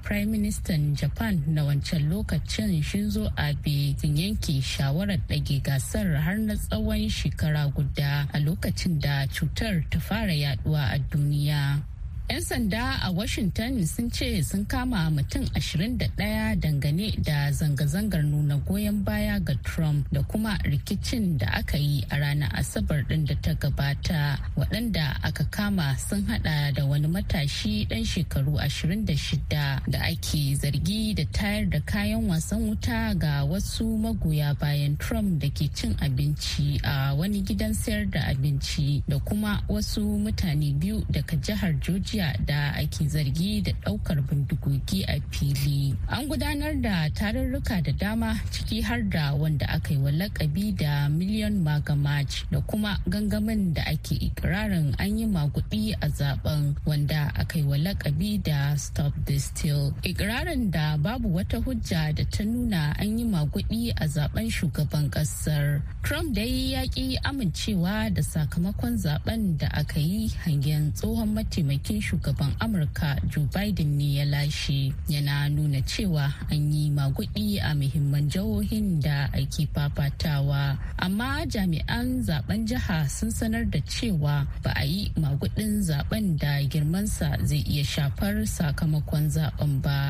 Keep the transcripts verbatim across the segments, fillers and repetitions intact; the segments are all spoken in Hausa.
Prime Minister Japan na wancan lokacin Shinzo Abe sun yanke shawarar ɗage gasar har na tsawon shekara guda a lokacin da cutar ta fara yaduwa a duniya. 'Yan sanda a Washington sun ce sun kama mutum ashirin da ɗaya dangane da zanga-zangar nuna goyon baya ga Trump da kuma rikicin da aka yi a ranar Asabar ɗin da ta gabata. Waɗanda aka kama sun hada da wani matashi ɗan shekaru ashirin da shida da ake zargi da tayar da kayan wasan wuta ga wasu magoya bayan Trump da ke cin abinci a wani gidan sayar da abinci da kuma wasu mutane biyu daga jihar Georgia da ake zargi da daukar bindigogi a fili. An gudanar da tarurruka da dama ciki har da wanda aka yi wa lakabi da Million Maga March da kuma gangamin da ake ikirarin an yi magudi a zaben wanda aka yi wa lakabi da Stop the Steal. Ikirarin da babu wata hujja da ta nuna an yi magudi a zaben shugaban kasar. Trump dai ya ki amincewa da sakamakon zaben da aka yi hangen tsohon mataimakin shugaban Amurka Joe Biden ne ya lashe, yana nuna cewa an yi magudi a muhimman jihohin da ake fafatawa, amma jami'an zaben jiha sun sanar da cewa ba a yi magudin zaben da girmansa zai iya shafar sakamakon zaben ba.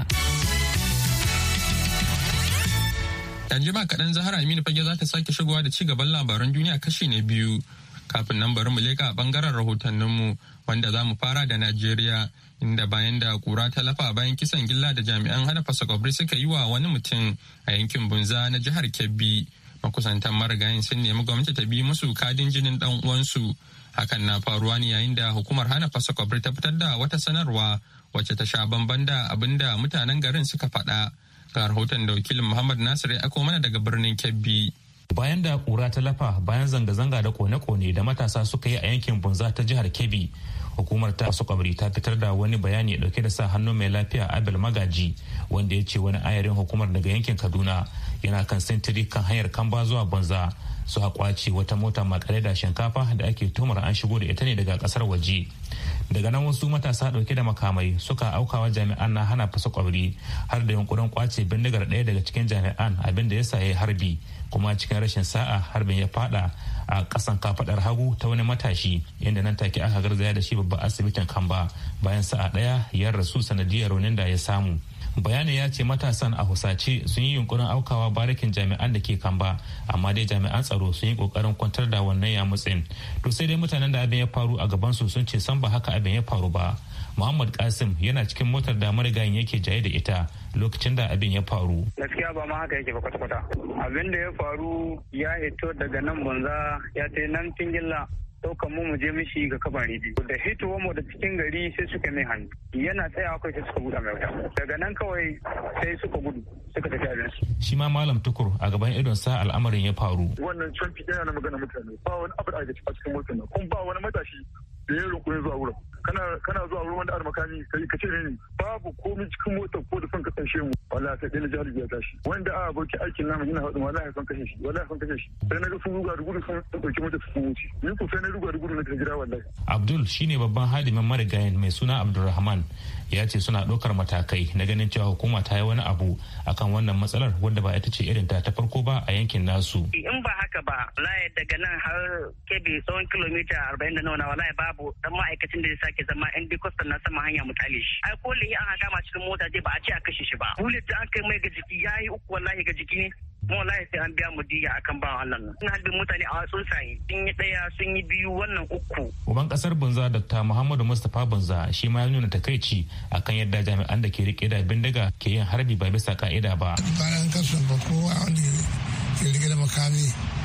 Yan jima kaɗan Zahara Aminu Fage za ta sake shigowa da ci gaban labaran duniya kashi na biyu. Kafin nan bari mu leka a bangaren rahotanninmu wanda za mu fara da Najeriya inda bayan da kura ta lafa bayan kisan gilla da jami'an hana fasakobri suka yi wa wani mutum a yankin Bunza na jihar Kebbi. Makusantan marigayin sun nemi gwamnati ta bi musu kadin jinin dan uwansu. Hakan na faruwa ne yayin da hukumar hana fasakobri ta fitar da wata sanarwa wacce ta sha bamban da abin da mutanen garin suka faɗa. Ga rahoton da wakilin Muhammad Nasir ya ako mana daga birnin Kebbi. Bayan da kura ta lafa bayan zanga-zanga da kone-kone da matasa suka yi a yankin Bunza ta jihar Kebbi, hukumar ta kwabri ta fitar da wani bayani dauke da sa hannu mai lafiya Abel Magaji wanda ya ce wani ayarin hukumar daga yankin Kaduna yana kan sintiri kan hanyar Kamba zuwa Bunza su kwace wata mota makare da shinkafa da ake tumar an shigo da ita ne daga kasar waje. Daga nan wasu matasa dauke da makamai suka aukawa jami'an na hana fasa kwabri har da yunkurin kwace bindigar ɗaya daga cikin jami'an abin da ya sa ya harbi, kuma cikin rashin sa'a harbin ya fada a kasan kafadar hagu ta wani matashi inda nan take aka garzaya da shi babban asibitin Kamba bayan sa'a daya ya rasu sanadiyar raunin da ya samu. Bayanin ya ce matasan a husace sun yi yunkurin aukawa barikin jami'an da ke Kamba, amma dai jami'an tsaro sun yi kokarin kwantar da wannan yamutsin. To sai dai mutanen da abin ya faru a gabansu sun ce san ba haka abin ya faru ba. Muhammad Kasim yana cikin motar da marigayin yake jaye da ita lokacin da abin ya faru. Gaskiya ba ma haka yake ba kwata-kwata. Abin da ya faru ya hito daga nan Bunza ya ce nan Tingilla ɗaukan mu mu je mishi ga kaban ridi. Da hitowar mu da cikin gari sai suka mai hannu. Yana tsayawa kai sai suka buɗe mai wuta. Daga nan kawai sai suka gudu suka tafi abin su. Shi ma Malam Tukur a gaban idon sa al'amarin ya faru. Wannan canfi yana na magana mutane ba wani abu da ake a cikin motar nan kuma ba wani matashi da ya rinkurin zuwa wurin. Kana kana zuwa wurin wanda makami kai ka ce ne babu komai cikin motar ko da son ka tsanshe mu wallahi sai dai jihar ya tashi wanda a aboki aikin namu yana hadin wallahi son kashe shi wallahi son kashe shi sai na ga sun ruga da gudu sun dauki motar su wuce ni ko sai na ruga da gudu na gida wallahi. Abdul shine babban hadimin marigayin mai suna Abdulrahman ya ce suna ɗaukar matakai na ganin cewa hukuma ta yi wani abu akan wannan matsalar wanda ba ita ce irin ta ta farko ba a yankin nasu. In ba haka ba wallahi daga nan har Kebbi tsawon kilomita arba'in da nawa wallahi babu dan ma'aikacin da zai ke zama yan bikostan na sama hanya mutale shi ai ko lihi an haka ma cikin mota dai ba a ce a kashe shi ba bullet da an kai mai ga jiki yayi uku wallahi ga jiki ne mu wallahi sai an biya mu diya akan bawan Allah nan sun halbin mutane a wasu sai sun yi daya sun yi biyu wannan uku. Uban kasar Bunza Dr. Muhammadu Mustapha Bunza shi ma ya nuna takaici akan yadda jami'an da ke rike da bindiga ke yin harbi ba bisa ka'ida ba. Bayan kasan ba kowa wanda ke rike da makami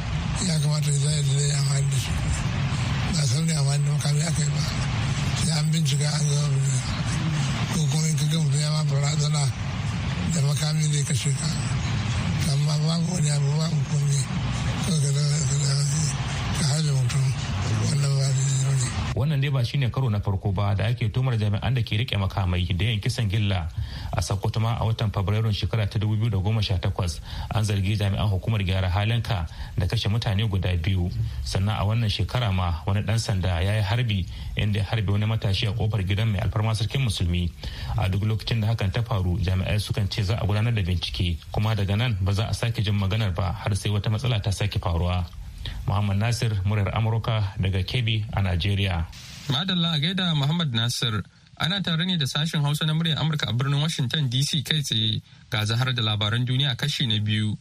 ya kamata ya zai da yan harbi su ba sau ne amma da makami aka yi ba sai an bincika an zama ko kuma in ka ga mutum ya ma barazana da makami zai kashe ka amma babu wani abu babu komai ko ka da ka harbe mutum wannan ba da ne. Wannan dai ba shine karo na farko ba da ake tumar jami'an da ke rike makamai da yin kisan gilla. A Sokoto ma a watan Fabrairun shekara ta dubu biyu da goma sha takwas an zargi jami'an hukumar gyara halinka da kashe mutane guda biyu. Sannan a wannan shekara ma wani dan sanda ya yi harbi inda ya harbe wani matashi a kofar gidan mai alfarma sarkin musulmi. A duk lokacin da hakan ta faru jami'ai sukan ce za a gudanar da bincike kuma daga nan ba za a sake jin maganar ba har sai wata matsala ta sake faruwa. Muhammad Nasir, muryar Amurka daga Kebbi a Najeriya. Madalla a gaida Muhammad Nasir, ana tare ne da sashen Hausa na muryar Amurka a birnin Washington D C kai tsaye ga zahar da labaran duniya kashi na biyu.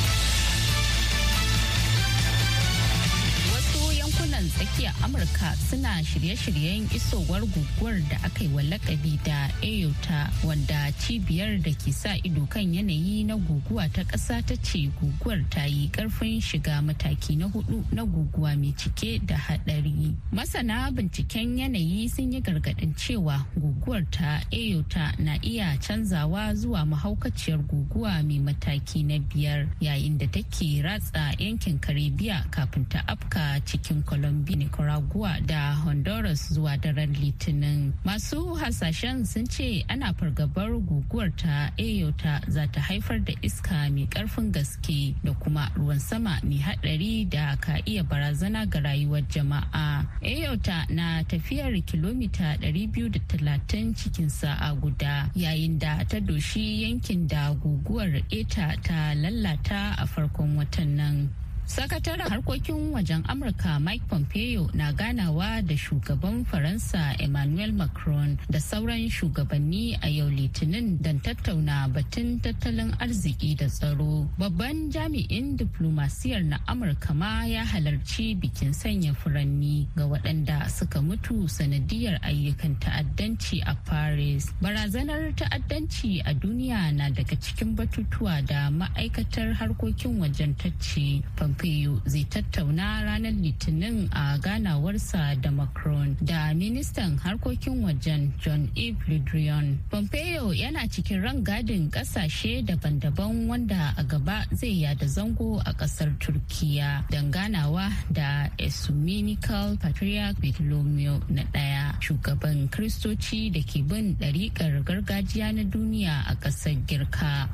Tsakiyar Amurka suna shirye-shiryen isowar guguwar da aka yi wa lakabi da Eyota, wanda cibiyar da ke sa ido kan yanayi na guguwa ta ƙasa ta ce guguwar ta yi ƙarfin shiga mataki na hudu na guguwa mai cike da haɗari. Masana binciken yanayi sun yi gargaɗin cewa guguwar ta Eyota na iya canzawa zuwa mahaukaciyar guguwa mai mataki na biyar yayin da take ratsa yankin Karibiya kafin ta afka cikin Colombia, Nicaragua da Honduras zuwa daren Litinin. Masu hasashen sun ce ana fargabar guguwar ta Eyota za ta haifar da iska mai karfin gaske da kuma ruwan sama mai hadari da ka iya barazana ga rayuwar jama'a. Eyota na tafiyar kilomita ɗari biyu da talatin cikin sa'a guda yayin da ta doshi yankin da guguwar Eta ta lalata a farkon watan nan. Sakataren harkokin wajen Amurka Mike Pompeo na ganawa da shugaban Faransa Emmanuel Macron da sauran shugabanni a yau Litinin don tattauna batun tattalin arziki da tsaro. Babban jami'in diplomasiyar na Amurka ma ya halarci bikin sanya furanni ga waɗanda suka mutu sanadiyar ayyukan ta'addanci a Paris. Barazanar ta'addanci a duniya na daga cikin batutuwa da ma'aikatar harkokin wajen tacce. Pompeo zai tattauna ranar Litinin a ganawarsa da Macron da ministan harkokin wajen Jean-Yves Le Drian. Pompeo yana cikin rangadin kasashe daban-daban wanda a gaba zai yada zango a kasar Turkiya don ganawa da Ecumenical Patriarch Bartholomew na ɗaya, shugaban Kiristoci da ke bin ɗariƙar gargajiya na duniya a ƙasar Girka.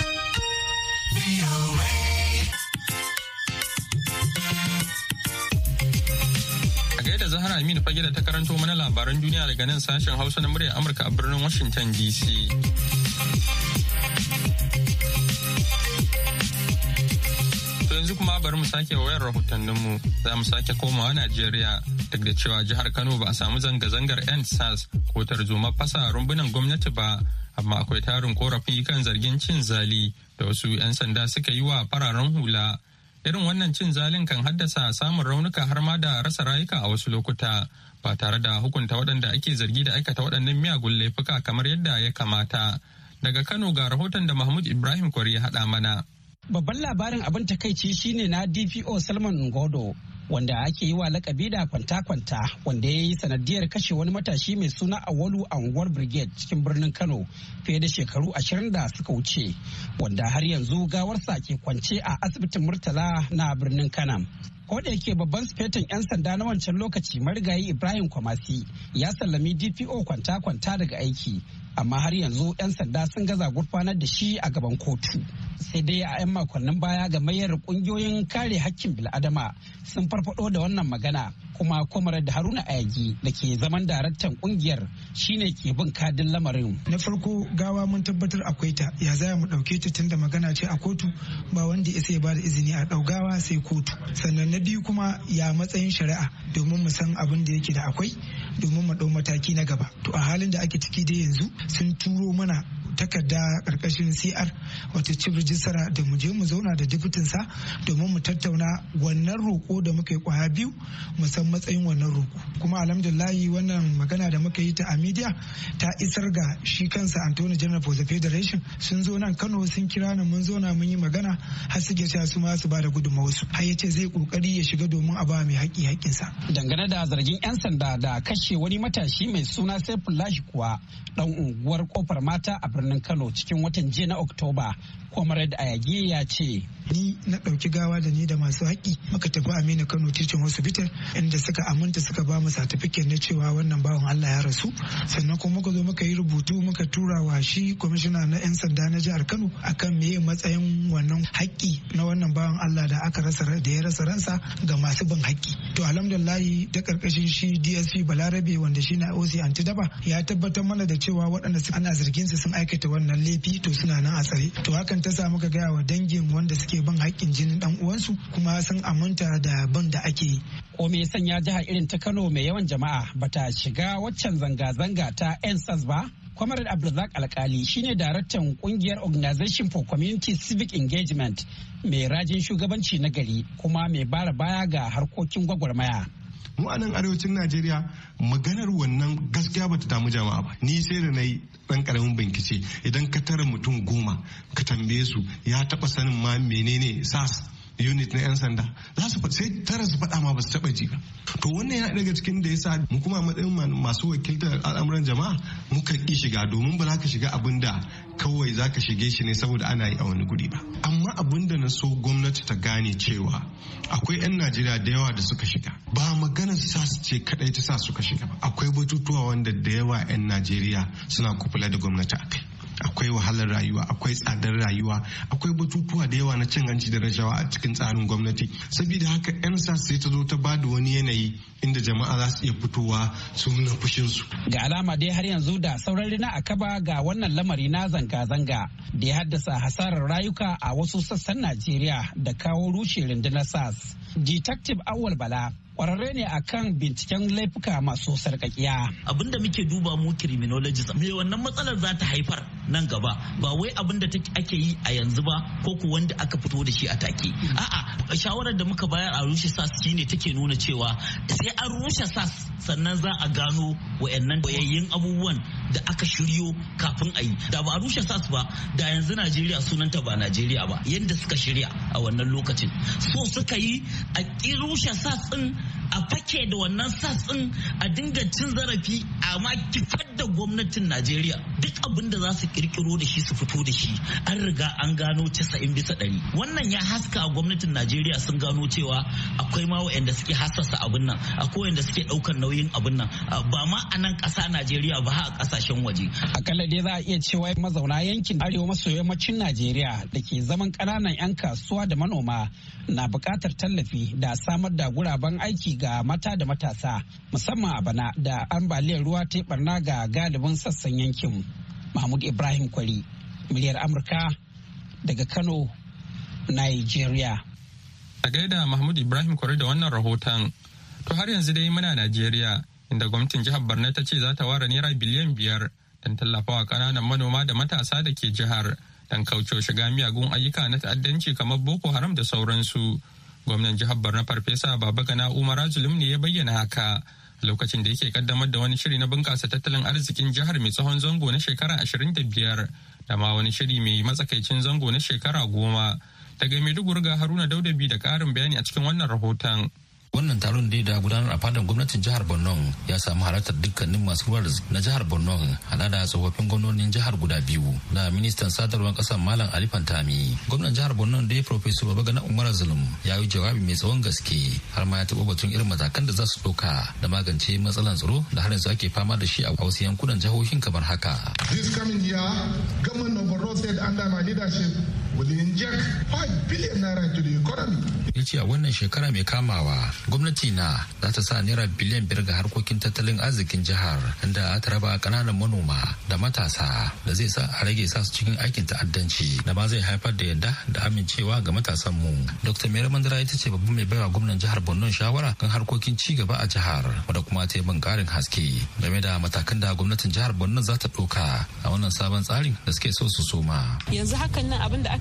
da Zahra Aminu fage da ta karanto mana labaran duniya daga nan sashen Hausa na muryar Amurka a birnin Washington D C. To yanzu kuma bari mu sake wayar rahotanninmu, za mu sake komawa Najeriya duk da cewa jihar Kano ba a samu zanga-zangar End SARS ko tarzoma fasa rumbunan gwamnati ba, amma akwai tarin korafi kan zargin cin zali da wasu 'yan sanda suka yi wa fararen hula. Irin wannan cin zalin kan haddasa samun raunuka har ma da rasa rayuka a wasu lokuta ba tare da hukunta waɗanda ake zargi da aikata waɗannan miyagun laifuka kamar yadda ya kamata. Daga Kano ga rahoton da Mahmud Ibrahim Kwari ya haɗa mana. Babban labarin abin takaici shine na D P O Salman Ngodo, wanda ake yi wa lakabi da kwanta-kwanta, wanda ya yi sanadiyar kashe wani matashi mai suna Awalu a unguwar Brigade cikin birnin Kano fiye da shekaru ashirin da suka wuce, wanda har yanzu gawarsa ke kwance a asibitin Murtala na birnin Kano. Ko da yake babban sufetin 'yan sanda na wancan lokaci marigayi Ibrahim Kwamasi ya sallami D P O kwanta-kwanta daga aiki, amma har yanzu 'yan sanda sun gaza gurfanar da shi a gaban kotu. Sai dai a 'yan makonnin baya gamayyar kungiyoyin kare hakkin bil'adama sun farfado da wannan magana, kuma kwamarar da Haruna Ayagi da ke zaman daraktan kungiyar shine ke bin kadin lamarin. Na farko gawa mun tabbatar akwai ta, ya za mu dauke ta tunda magana ce a kotu, ba wanda ya sai ba da izini a daugawa sai kotu. Sannan na biyu kuma ya matsayin shari'a domin mu san abin da yake da akwai domin mu dau mataki na gaba. To a halin da ake ciki dai yanzu sun turo mana takarda karkashin C R wato chief registrar da mu je mu zauna da diputinsa domin mu tattauna wannan roƙo da muka yi kwaya biyu mu san matsayin wannan roƙo. Kuma alhamdulillahi wannan magana da muka yi ta a media ta isar ga shi kansa Attorney General for the Federation, sun zo nan Kano sun kira ni mun zauna mun yi magana har suke cewa su ma su ba da gudunmawar su. Har yace zai kokari ya shiga domin a ba mai haƙi haƙinsa. Dangane da zargin 'yan sanda da kashe wani matashi mai suna Saifullahi kuwa dan unguwar Kofar Mata a birnin birnin Kano cikin watan jiya na Oktoba. Comrade Ayagi ya ce. Ni na ɗauki gawa da ni da masu haƙƙi muka tafi Aminu Kano Teaching Hospital inda suka aminta suka ba mu satifiket na cewa wannan bawan Allah ya rasu. Sannan kuma muka zo muka yi rubutu muka tura wa shi kwamishina na 'yan sanda na jihar Kano akan meye matsayin wannan haƙƙi na wannan bawan Allah da aka rasa da ya rasa ransa ga masu bin haƙƙi. To alhamdulillahi ta karkashin shi D S P Balarabe wanda shi na O C Antidaba ya tabbatar mana da cewa waɗanda ana zargin su sun aikata wannan laifi to suna nan a tsare. To hakan ta sa muka gaya wa dangin wanda suke bin haƙƙin jinin dan uwansu kuma sun aminta da bin da ake yi. Ko me sanya jihar irin ta Kano mai yawan jama'a bata shiga waccan zanga-zanga ta N S A S ba? Comrade Abdulrazak Alkali shine daraktan kungiyar Organization for Community Civic Engagement mai rajin shugabanci na gari kuma mai bara baya ga harkokin gwagwarmaya. Mu a nan arewacin Najeriya maganar wannan gaskiya bata damu jama'a ba. Ni sai da na yi ɗan ƙaramin bincike idan ka tara mutum goma ka tambaye su ya taɓa sanin ma menene S A S unit na 'yan sanda za su sai tara su faɗa ma ba su taɓa ji ba. To wannan yana daga cikin da yasa mu kuma matsayin masu wakiltar al'amuran jama'a muka ƙi shiga domin ba za ka shiga abin da kawai za ka shige shi ne saboda ana yi a wani guri ba. Amma abin da na so gwamnati ta gane cewa akwai 'yan Najeriya da yawa da suka shiga. Ba maganar S A S ce kadai ta sa suka shiga ba. Akwai batutuwa wanda da yawa 'yan Najeriya suna kufula da gwamnati akai. Akwai wahalar rayuwa, akwai tsadar rayuwa, akwai batutuwa da yawa na cin hanci da rashawa a cikin tsarin gwamnati. Saboda haka 'yan S A S sai ta zo ta bada wani yanayi inda jama'a za su iya fitowa su nuna fushinsu. Ga alama dai har yanzu da sauran rina a kaba ga wannan lamari na zanga-zanga da ya haddasa hasarar rayuka a wasu sassan Najeriya da kawo rushe rundunar S A S. Detective Awal Bala kwararre ne akan binciken laifuka masu sarkakiya. Abinda muke duba mu criminologist me wannan matsalar za ta haifar nan gaba ba wai abinda ake yi a yanzu ba ko ku wanda aka fito da shi a take. A'a shawarar da muka bayar a rushe S A S shine take nuna cewa sai an rushe S A S sannan za a gano wayannan bayayyin abubuwan da aka shiryo kafin a yi. Da ba a rushe S A S ba da yanzu Najeriya sunanta ba Najeriya ba yanda suka shirya a wannan lokacin. So suka yi a ƙi rushe S A S din a fake da wannan S A S din a dinga cin zarafi a ma kifar da gwamnatin Najeriya duk abin da za su kirkiro da shi su fito da shi an riga an gano casa'in bisa ɗari. Wannan ya haska a gwamnatin Najeriya sun gano cewa akwai ma wa'anda suke hassasa abin nan akwai wa'anda suke ɗaukar nauyin abin nan ba ma a nan ƙasa Najeriya ba a ƙasashen waje. Akalla dai za a iya cewa mazauna yankin arewa maso yammacin Najeriya da ke zaman ƙananan 'yan kasuwa da manoma na buƙatar tallafi da samar da guraben aiki ga mata da matasa musamman a bana da ambaliyar ruwa ta barna ga galibin sassan yankin. Mahmud Ibrahim Kwari, muryar Amurka daga Kano, Nigeria. A gaida Mahmud Ibrahim Kwari da wannan rahoton. To har yanzu dai muna Najeriya inda gwamnatin jihar Borno ta ce za ta ware naira biliyan biyar don tallafawa ƙananan manoma da matasa da ke jihar don kaucewa shiga miyagun ayyuka na ta'addanci kamar Boko Haram da sauransu. Gwamnan jihar Borno Farfesa Babagana Umar Zulum ne ya bayyana haka a lokacin da yake kaddamar da wani shiri na bunƙasa tattalin arzikin jihar mai tsawon zango na shekara ashirin da biyar da ma wani shiri mai matsakaicin zango na shekara goma. Daga Maiduguri ga Haruna Daudabi da ƙarin bayani a cikin wannan rahoton. Wannan taron da ya gudanar a fadar gwamnatin jihar Borno ya samu halartar dukkanin masu ruwa na jihar Borno hada da tsofaffin gwamnonin jihar guda biyu da ministan sadarwar kasar Malam Ali Fantami. Gwamnan jihar Borno da ya Professor Babagana Umar Zulum ya yi jawabi mai tsawon gaske har ma ya taɓa batun irin matakan da za su ɗauka da magance matsalan tsaro da har yanzu ake fama da shi a wasu yankunan jihohin kamar haka. This coming year, government of Borno State under my leadership will inject five billion naira into the economy. Ya ce a wannan shekara mai kamawa gwamnati na za ta sa naira biliyan biyar ga harkokin tattalin arzikin jihar inda ta raba kananan manoma da matasa da zai sa a rage sa su cikin aikin ta'addanci da ma zai haifar da yadda da amincewa ga matasan mu. Dokta Mera Mandara ita ce babban mai baiwa gwamnan jihar Borno shawara kan harkokin ci gaba a jihar wadda kuma ta yi bin karin haske game da matakan da gwamnatin jihar Borno za ta ɗauka a wannan sabon tsarin da suke so su soma. Yanzu hakan nan abin da aka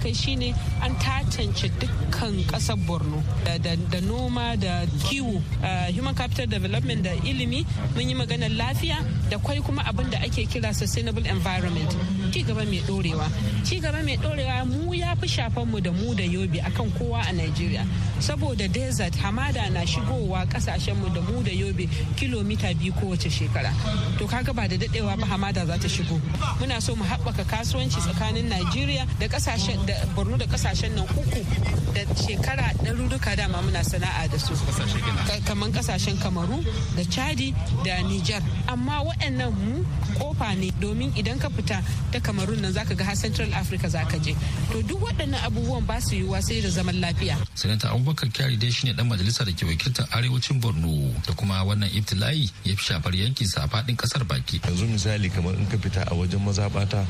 aka yi shine an tantance dukkan kasar borno da noma da kiwo, human capital development da ilimi, mun yi maganar lafiya da kwai kuma abin da ake kira sustainable environment, ci gaba mai dorewa. Ci gaba mai dorewa mu ya fi shafan mu da mu da yobe akan kowa a Nigeria, saboda desert hamada na shigowa kasashen mu da mu da yobe kilomita biyu kowace shekara. To kaga ba da dadewa ba hamada za ta shigo. Muna so mu haɓaka kasuwanci tsakanin Nigeria da kasashen da Borno da kasashen nan uku da shekara ɗaruruka dama muna sana'a da su. Kamar kasashen Kamaru da Chadi da Niger. Amma waɗannan mu kofa ne, domin idan ka fita ta Kamarun nan zaka ga har Central Africa zaka je. To duk waɗannan abubuwan ba su yiwuwa sai da zaman lafiya. Sanata Abubakar Kyari dai shine dan majalisa da ke wakiltar arewacin Borno, da kuma wannan ibtila'i ya fi shafar yankin sa faɗin kasar baki. Yanzu misali kamar in ka fita a wajen mazaɓata